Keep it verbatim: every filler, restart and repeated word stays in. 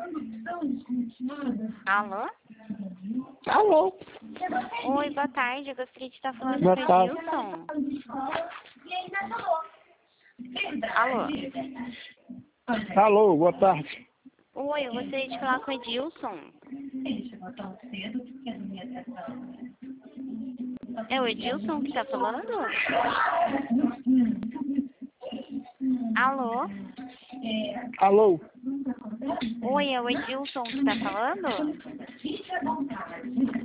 Alô? Alô? Oi, boa tarde. Eu gostaria de estar falando Boa com o tarde. Edilson. Alô? Alô, boa tarde. Oi, eu gostaria de falar com o Edilson. É o Edilson que está falando? Alô? Alô? Oi, é o Edilson que está falando?